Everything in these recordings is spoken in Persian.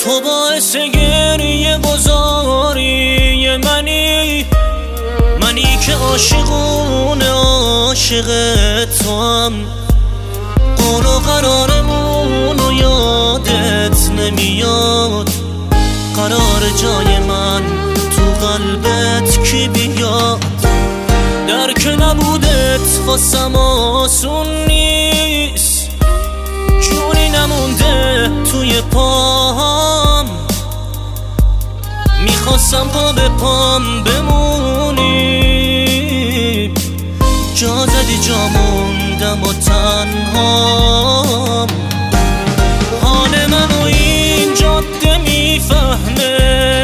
تو باعث گریه گذاری منی که عاشقونه عاشق توام. قول و قرارمونو یادت نمیاد، قرار جای من تو قلبت کی بیاد؟ درک نبودت واسم آسون نیست، جونی نمونده توی پام. میخواستم پا به پام بمونی، جا زدی جا موندم و تنهام. حال منو این جاده میفهمه،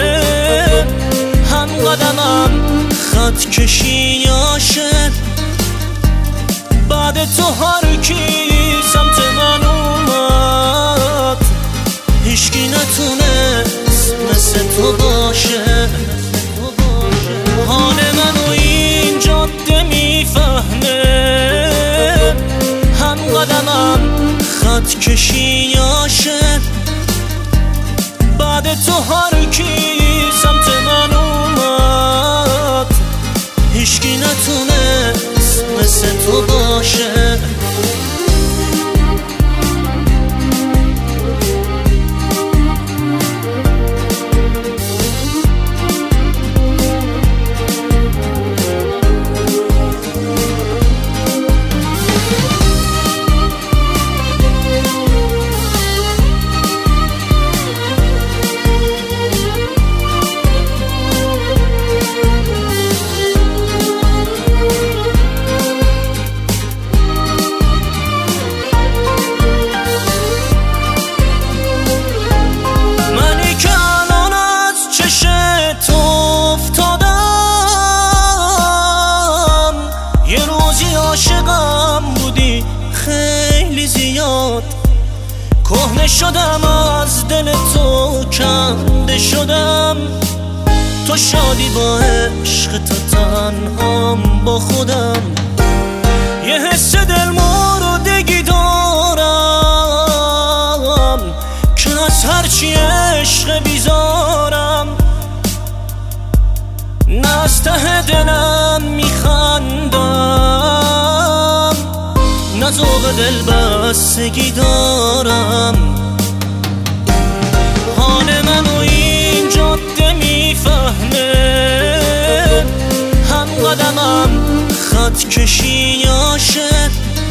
هم قدمم خط کشیاشه. بعد تو هر کی سمت من اومد، هیچکی نتونست مثل تو باشه. حال منو این جاده میفهمه، هم قدمم خط کشیاشه. بعد تو هر کی سمت من اومد، هیچکی نتونست مثل تو باشه. عاشقم بودی خیلی زیاد، کهنه شدم از دل تو، کنده شدم. تو شادی با عشق، تو تنهام با خودم. یه حس دل موردگی دارم که از هرچی عشق بیزارم. نه از ته دلم میخندم، نه ذوق دل بستگی دارم. حال منو این جاده میفهمه، هم قدمم خط کشیاشه.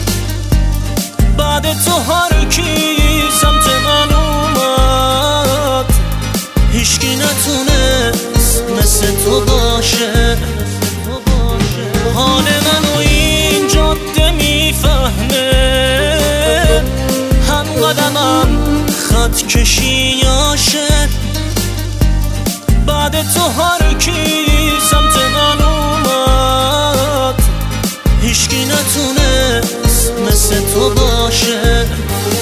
بعد تو هر کی سمت من اومد، هیچکی نتونست مثل تو باشه. حال منو این جاده میفهمه، هم قدمم خط کشیاشه. بعد تو هر کی سمت من اومد، هیچکی نتونست مثل تو باشه.